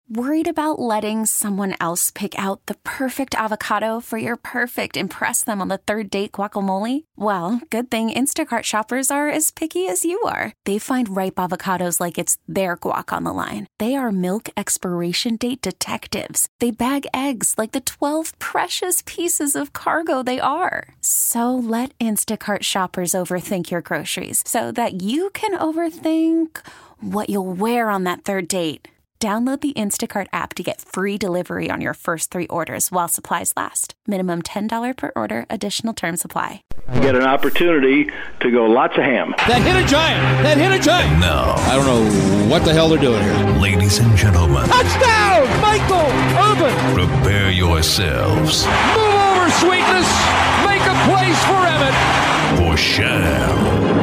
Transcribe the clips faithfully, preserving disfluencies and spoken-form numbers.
Worried about letting someone else pick out the perfect avocado for your perfect impress them on the third date guacamole? Well, good thing Instacart shoppers are as picky as you are. They find ripe avocados like it's their guac on the line. They are milk expiration date detectives. They bag eggs like the twelve precious pieces of cargo they are. So let Instacart shoppers overthink your groceries so that you can overthink what you'll wear on that third date. Download the Instacart app to get free delivery on your first three orders while supplies last. Minimum ten dollars per order. Additional terms apply. You get an opportunity to go lots of ham. That hit a giant. That hit a giant. No. I don't know what the hell they're doing here. Ladies and gentlemen. Touchdown! Michael Irvin. Prepare yourselves. Move over, sweetness. Make a place for Emmett. For Sham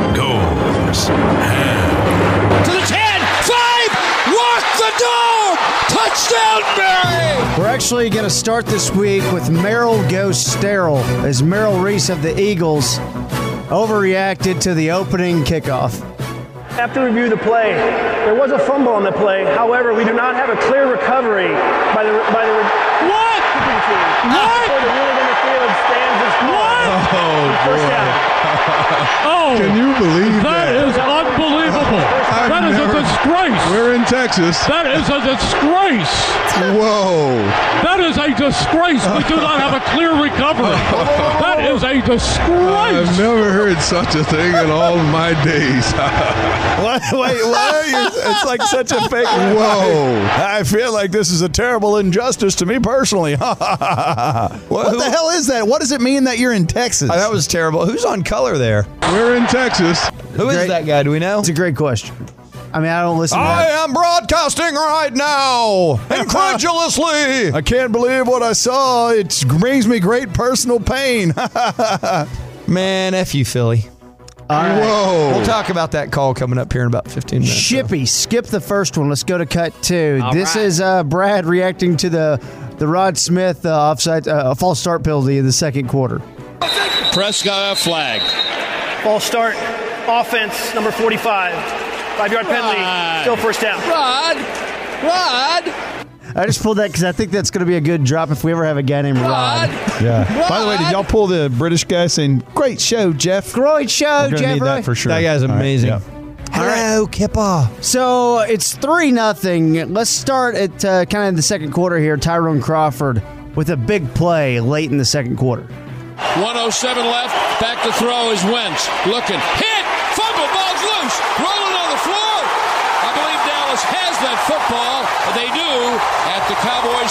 goes ham. To the ten. Five. Walk the dog. Touchdown, Barry. We're actually going to start this week with Merrill Goes Sterile, as Merrill Reese of the Eagles overreacted to the opening kickoff. After review the play, there was a fumble on the play. However, we do not have a clear recovery by the by the what? team. What? The ruling in the field stands as What? Oh, first down. Oh, can you believe that? That is unbelievable. I've that is never, a disgrace. We're in Texas. That is a disgrace. Whoa. That is a disgrace. We do not have a clear recovery. That is a disgrace. I've never heard such a thing in all my days. What? Wait, what? You're, it's like such a fake. Whoa. I feel like this is a terrible injustice to me personally. What, what the hell is that? What does it mean that you're in Texas? Oh, that was terrible. Who's on color there? We're in Texas. Who is Great. that guy? Do we know? It's a great question. I mean, I don't listen to I that. am broadcasting right now, incredulously. I can't believe what I saw. It brings me great personal pain. Man, F you, Philly. All right. Whoa. We'll talk about that call coming up here in about fifteen minutes. Shippy, skip the first one. Let's go to cut two. All this right. is uh, Brad reacting to the the Rod Smith uh, offside uh, false start penalty in the second quarter. Prescott a flag. False start. Offense number forty-five. Five-yard penalty. Rod. Still first down. Rod. Rod. I just pulled that because I think that's going to be a good drop if we ever have a guy named Rod. Rod. Yeah. By the way, did y'all pull the British guy saying, "Great show, Jeff"? Great show, We're gonna Jeff. need that for sure. That guy's All right, amazing. yeah. Hello, Kipper. So it's three nothing. Let's start at uh, kind of the second quarter here. Tyrone Crawford with a big play late in the second quarter. one oh seven left. Back to throw is Wentz. Looking. Hit. Fumble. Ball's loose. Rolling on the floor. I believe Dallas has that football. They do at the Cowboys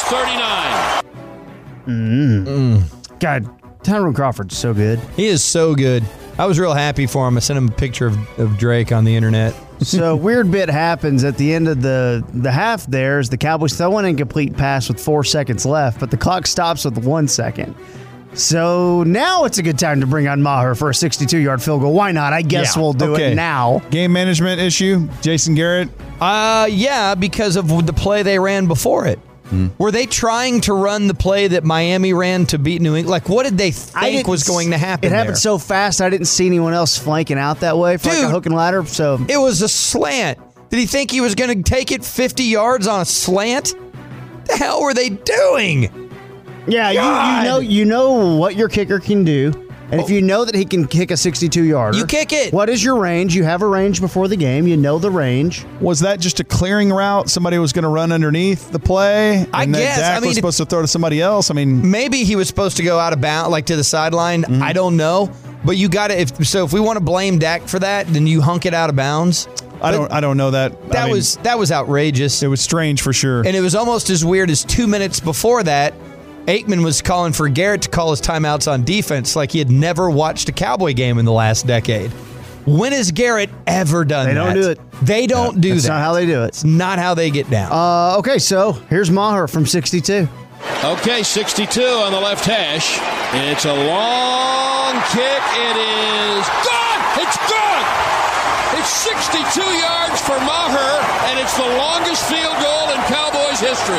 thirty-nine. Mm. God, Tyrone Crawford's so good. He is so good. I was real happy for him. I sent him a picture of, of Drake on the internet. So weird bit happens at the end of the, the half there as the Cowboys throw an incomplete pass with four seconds left, but the clock stops with one second. So now it's a good time to bring on Maher for a sixty-two-yard field goal. Why not? I guess Yeah. we'll do Okay. it now. Game management issue, Jason Garrett. Uh, yeah, because of the play they ran before it. Mm. Were they trying to run the play that Miami ran to beat New England? Like, what did they I think didn't was going to happen It happened there? so fast, I didn't see anyone else flanking out that way for like Dude. a hook and ladder. So It was a slant. Did he think he was going to take it fifty yards on a slant? The hell were they doing? yeah, you, you know you know what your kicker can do. And if you know that he can kick a sixty-two-yarder, You kick it. What is your range? You have a range before the game. You know the range. Was that just a clearing route? Somebody was going to run underneath the play? And I then guess. Dak I mean, was supposed to throw to somebody else. I mean, Maybe he was supposed to go out of bounds, like to the sideline. Mm-hmm. I don't know. But you got to, if so if we want to blame Dak for that, then you hunk it out of bounds. I don't I don't know that. That I mean, was that was outrageous. it was strange for sure. And it was almost as weird as two minutes before that, Aikman was calling for Garrett to call his timeouts on defense like he had never watched a Cowboy game in the last decade. When has Garrett ever done They that? don't do it. They don't do That's that. not how they do it. It's not how they get down. Uh, okay, so here's Maher from sixty-two. Okay, sixty-two on the left hash. It's a long kick. It is gone. It's gone. sixty-two yards for Maher, and it's the longest field goal in Cowboys history.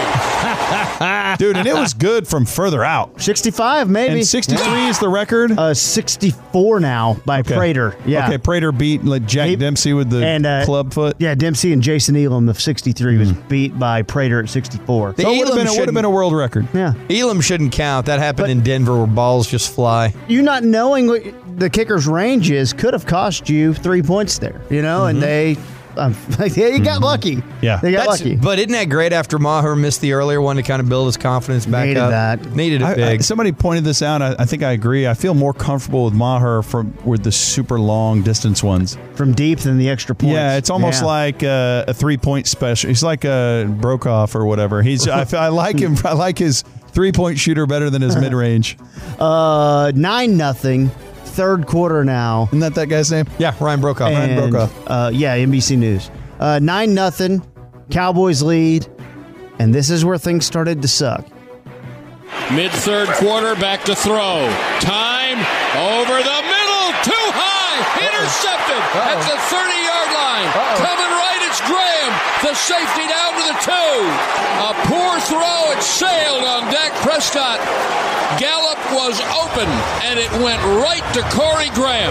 Dude, and it was good from further out. sixty-five, maybe. And sixty-three is the record? Uh, sixty-four now by Okay. Prater. Yeah. Okay, Prater beat like, Jack He- Dempsey with the and, uh, club foot. Yeah, Dempsey and Jason Elam of sixty-three was beat by Prater at sixty-four. The So it would have Elam been, it would have shouldn't- been a world record. Yeah. Elam shouldn't count. That happened But- in Denver where balls just fly. You not knowing what the kicker's range is could have cost you three points there, you know, and they, um, yeah, you got lucky. Yeah. They got That's- lucky. But isn't that great after Maher missed the earlier one to kind of build his confidence back Needed up? that. Needed it I- big. I- somebody pointed this out. I, I think I agree. I feel more comfortable with Maher from with the super long distance ones. From deep than the extra points. Yeah, it's almost Yeah. like a, a three point special. He's like a Brokoff or whatever. He's I, I like him. I like his three point shooter better than his mid range. Uh, nine nothing. Third quarter now. Isn't that that guy's name? yeah, Ryan Brokoff. Ryan And, Brokoff. Uh, yeah, N B C News. Uh, nine nothing. Cowboys lead, and this is where things started to suck. Mid-third quarter, back to throw. Time, over the middle, too high, intercepted at the thirty-yard line. Coming right, it's Graham. The safety down to the two. A poor throw, it sailed on Dak Prescott. Gallup was open, and it went right to Corey Graham.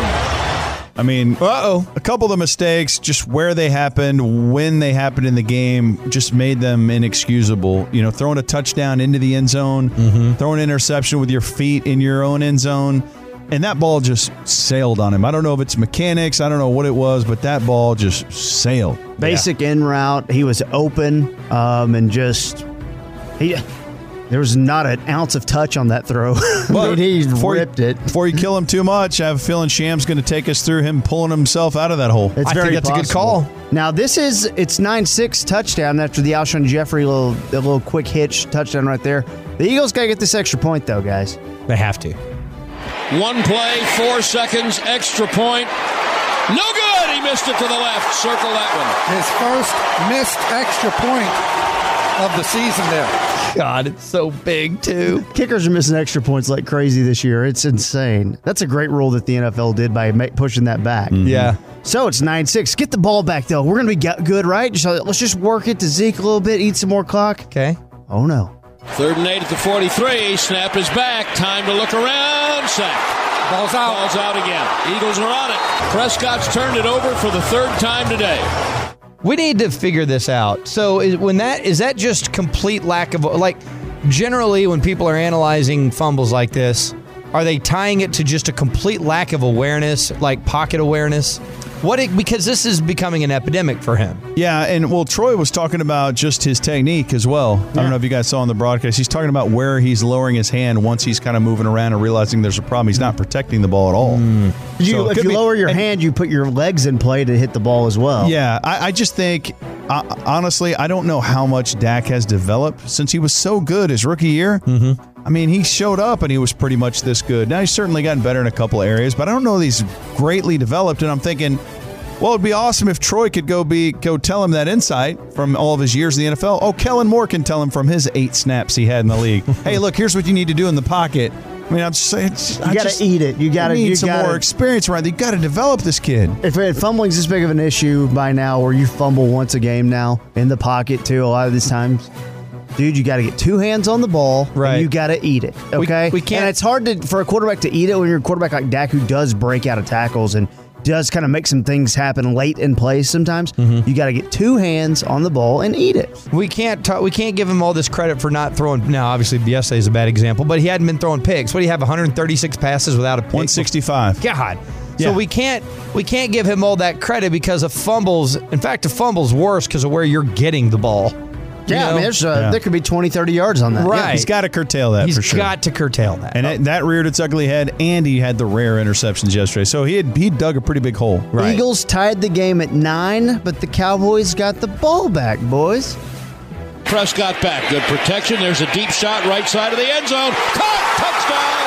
I mean, uh-oh. A couple of the mistakes, just where they happened, when they happened in the game, just made them inexcusable. You know, throwing a touchdown into the end zone, Mm-hmm. throwing an interception with your feet in your own end zone, and that ball just sailed on him. I don't know if it's mechanics, I don't know what it was, but that ball just sailed. Basic in route. He was open, um, and just he. There was not an ounce of touch on that throw. I mean, he before ripped you, it. Before you kill him too much, I have a feeling Sham's going to take us through him pulling himself out of that hole. It's I very think that's a good possible. call. Now this is it's nine six touchdown after the Alshon Jeffrey little a little quick hitch touchdown right there. The Eagles got to get this extra point though, guys. They have to. One play, four seconds, extra point. No good. He missed it to the left. Circle that one. His first missed extra point of the season there. God, it's so big, too. Kickers are missing extra points like crazy this year. It's insane. That's a great rule that the N F L did by ma- pushing that back. Yeah. So it's nine six. Get the ball back, though. We're going to be go- good, right? Just, uh, let's just work it to Zeke a little bit, eat some more clock. Okay. Oh, no. Third and eight at the forty-three. Snap is back. Time to look around. Sack. Ball's out. Ball's out again. Eagles are on it. Prescott's turned it over for the third time today. We need to figure this out. So is, when that is that just complete lack of like generally when people are analyzing fumbles like this, are they tying it to just a complete lack of awareness, like pocket awareness? What it, because this is becoming an epidemic for him. Yeah, and well, Troy was talking about just his technique as well. I don't know if you guys saw on the broadcast. He's talking about where he's lowering his hand once he's kind of moving around and realizing there's a problem. He's not protecting the ball at all. You, So it if could you be- lower your and- hand, you put your legs in play to hit the ball as well. Yeah, I, I just think, uh, honestly, I don't know how much Dak has developed since he was so good his rookie year. Mm-hmm. I mean, he showed up and he was pretty much this good. Now, he's certainly gotten better in a couple of areas, but I don't know that he's greatly developed. And I'm thinking, well, it'd be awesome if Troy could go be go tell him that insight from all of his years in the N F L. Oh, Kellen Moore can tell him from his eight snaps he had in the league. Hey, look, here's what you need to do in the pocket. I mean, I'm just saying, You got to eat it. You got to need you some gotta, more experience around. You got to develop this kid. If, if fumbling's this big of an issue by now, where you fumble once a game now in the pocket too, a lot of these times, dude, you got to get two hands on the ball. Right. And you got to eat it. Okay. we can't- And it's hard to for a quarterback to eat it when you're a quarterback like Dak, who does break out of tackles and does kind of make some things happen late in plays. Sometimes Mm-hmm. you got to get two hands on the ball and eat it. We can't talk, we can't give him all this credit for not throwing. Now, obviously, yesterday is a bad example, but he hadn't been throwing picks. What do you have? one hundred thirty-six passes without a pick. one sixty-five. God. Yeah. So we can't we can't give him all that credit because of fumbles. In fact, a fumble's worse because of where you're getting the ball. You Yeah, I know? mean, there's uh, Yeah. there could be twenty, thirty yards on that. Right. He's got to curtail that He's for sure. got to curtail that. And it, that reared its ugly head, and he had the rare interceptions yesterday. So he had he dug a pretty big hole. The Eagles tied the game at nine, but the Cowboys got the ball back, boys. Prescott back. Good protection. There's a deep shot right side of the end zone. Caught. Touchdown.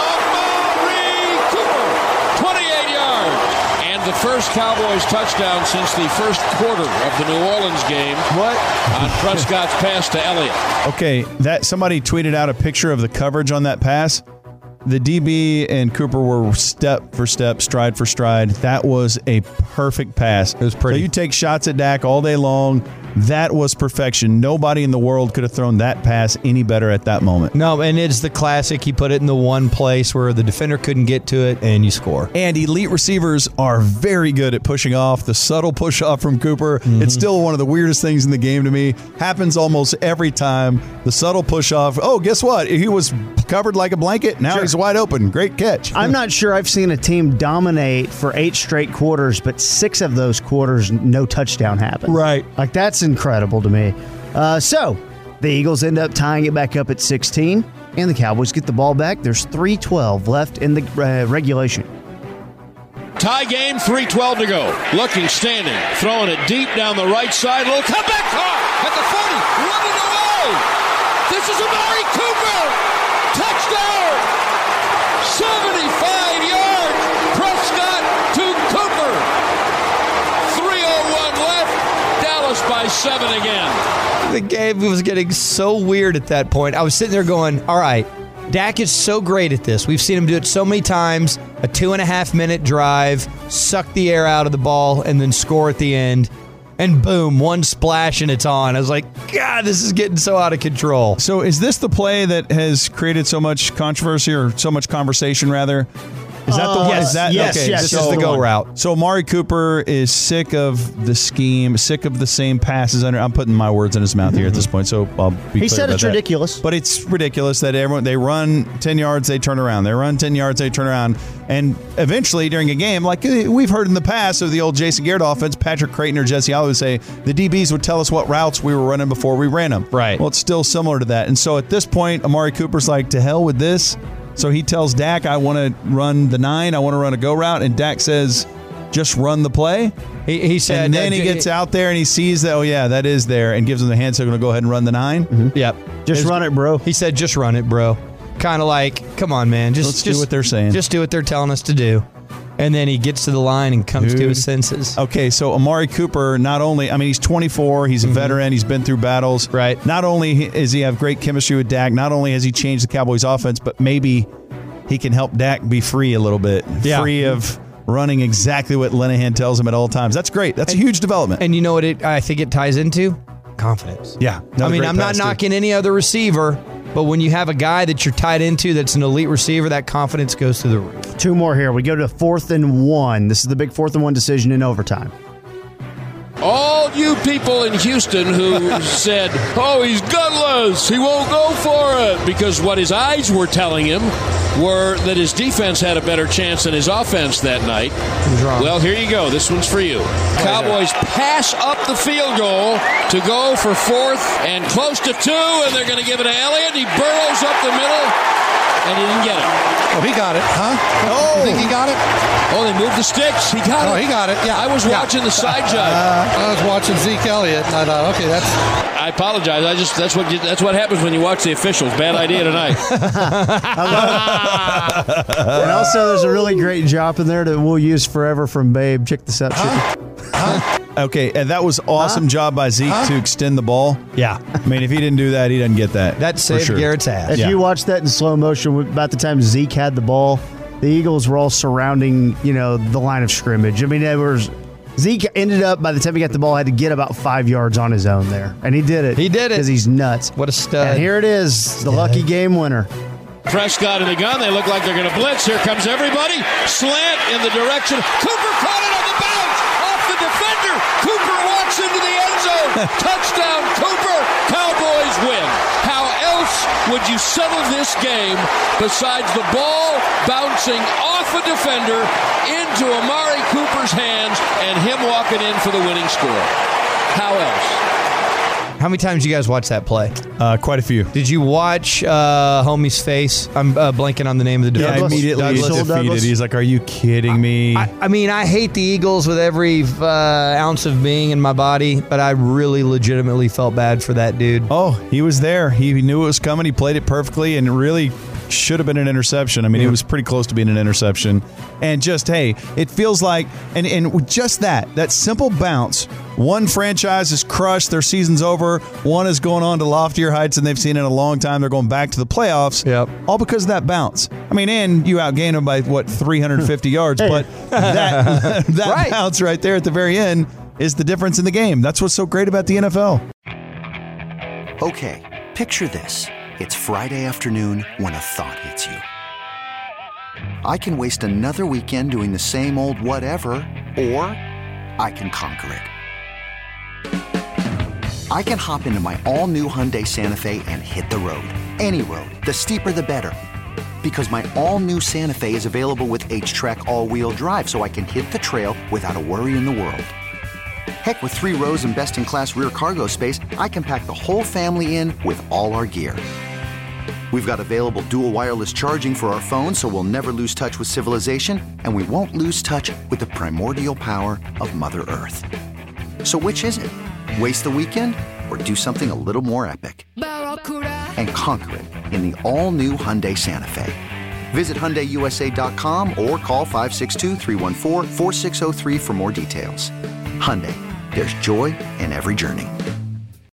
Amari Cooper. twenty-eight yards. And the first Cowboys touchdown since the first quarter of the New Orleans game. What? On Prescott's pass to Elliott. Okay, that somebody tweeted out a picture of the coverage on that pass. The D B and Cooper were step for step, stride for stride. That was a perfect pass. It was pretty. So you take shots at Dak all day long. That was perfection. Nobody in the world could have thrown that pass any better at that moment. No, and it's the classic. He put it in the one place where the defender couldn't get to it, and you score. And elite receivers are very good at pushing off. The subtle push off from Cooper, mm-hmm. It's still one of the weirdest things in the game to me. Happens almost every time. The subtle push off. Oh, guess what? He was covered like a blanket. Now sure. he's wide open. Great catch. I'm not sure I've seen a team dominate for eight straight quarters, but six of those quarters, no touchdown happened. Right. Like, that's incredible to me. Uh, so, the Eagles end up tying it back up at sixteen, and the Cowboys get the ball back. There's three twelve left in the uh, regulation. Tie game, three twelve to go. Looking, standing, throwing it deep down the right side. Little comeback car at the forty, running away. This is Amari Cooper. Touchdown. seventy-five yards. Prescott to Cooper. three oh one left. Dallas by seven again. The game was getting so weird at that point. I was sitting there going, all right, Dak is so great at this. We've seen him do it so many times. A two and a half minute drive, suck the air out of the ball, and then score at the end. And boom, one splash and it's on. I was like, God, this is getting so out of control. So is this the play that has created so much controversy or so much conversation, rather? Is that the uh, one? Yes, is that yes, okay? yes, This yes, is the the go one. route. So Amari Cooper is sick of the scheme, sick of the same passes. Under, I'm putting my words in his mouth here at this point, so I'll be He clear said about it's that. ridiculous. But it's ridiculous that everyone they run ten yards, they turn around. They run ten yards, they turn around, and eventually during a game, like we've heard in the past of the old Jason Garrett offense, Patrick Creighton or Jesse Holloway would say the D Bs would tell us what routes we were running before we ran them. Right. Well, it's still similar to that, and so at this point, Amari Cooper's like, to hell with this. So he tells Dak, I want to run the nine, I want to run a go route, and Dak says, just run the play. He, he said, and then uh, he gets out there and he sees that, oh yeah, that is there, and gives him the hand signal to go ahead and run the nine. Mm-hmm. Yep. Just It's, run it, bro. He said, just run it, bro. Kind of like, come on, man. Just, Let's just do what they're saying. Just do what they're telling us to do. And then he gets to the line and comes Dude. to his senses. Okay, so Amari Cooper, not only, I mean, he's twenty-four, he's a mm-hmm. veteran, he's been through battles. Right. Not only does he have great chemistry with Dak, not only has he changed the Cowboys offense, but maybe he can help Dak be free a little bit. Yeah. Free of running exactly what Linehan tells him at all times. That's great. That's and, a huge development. And you know what it, I think it ties into? Confidence. Yeah. I mean, I'm not knocking any other receiver, but when you have a guy that you're tied into that's an elite receiver, that confidence goes through the roof. Two more here. We go to fourth and one. This is the big fourth and one decision in overtime. All you people in Houston who said, oh, he's gutless, he won't go for it, because what his eyes were telling him were that his defense had a better chance than his offense that night. Well, here you go. This one's for you. Cowboys pass up the field goal to go for fourth and close to two, and they're going to give it to Elliott. He burrows up the middle, and he didn't get it. Oh, he got it, huh? Oh. You think he got it? Oh, they moved the sticks. He got oh, it. Oh, he got it, yeah. I was yeah. watching the side judge. Uh, I was watching Zeke Elliott, and I thought, okay, that's... I apologize. I just that's what that's what happens when you watch the officials. Bad idea tonight. And also, there's a really great drop in there that we'll use forever from Babe. Check this out. Huh? Huh? Okay, and that was awesome huh? job by Zeke huh? to extend the ball. Yeah. I mean, if he didn't do that, he doesn't get that. That saved sure. Garrett's ass. If yeah. you watch that in slow motion, about the time Zeke had the ball, the Eagles were all surrounding, you know, the line of scrimmage. I mean, there was Zeke ended up, by the time he got the ball, had to get about five yards on his own there. And he did it. He did it. Because he's nuts. What a stud. And here it is, the yeah. lucky game winner. Prescott in the gun. They look like they're going to blitz. Here comes everybody. Slant in the direction. Cooper caught it on the bounce. Off the defender. Cooper walks into the end zone. Touchdown, Cooper. Cowboys win. How else would you settle this game besides the ball bouncing off a defender into Amari Cooper's hands and him walking in for the winning score? How else? How many times did you guys watch that play? Uh, quite a few. Did you watch uh, Homie's face? I'm uh, blanking on the name of the yeah, Douglas. immediately Douglas. he's defeated. Douglas. He's like, are you kidding me? I, I mean, I hate the Eagles with every uh, ounce of being in my body, but I really legitimately felt bad for that dude. Oh, he was there. He knew it was coming. He played it perfectly, and really, should have been an interception. I mean, it was pretty close to being an interception. And just, hey, it feels like, and, and just that, that simple bounce, one franchise is crushed, their season's over, one is going on to loftier heights than they've seen in a long time. They're going back to the playoffs, yep. all because of that bounce. I mean, and you outgained them by, what, three hundred fifty yards, but that, that right. bounce right there at the very end is the difference in the game. That's what's so great about the N F L. Okay, picture this. It's Friday afternoon when a thought hits you. I can waste another weekend doing the same old whatever, or I can conquer it. I can hop into my all-new Hyundai Santa Fe and hit the road. Any road. The steeper, the better. Because my all-new Santa Fe is available with H-Track all-wheel drive, so I can hit the trail without a worry in the world. Heck, with three rows and best-in-class rear cargo space, I can pack the whole family in with all our gear. We've got available dual wireless charging for our phones, so we'll never lose touch with civilization, and we won't lose touch with the primordial power of Mother Earth. So which is it? Waste the weekend or do something a little more epic? And conquer it in the all-new Hyundai Santa Fe. Visit Hyundai U S A dot com or call five six two, three one four, four six zero three for more details. Hyundai, there's joy in every journey.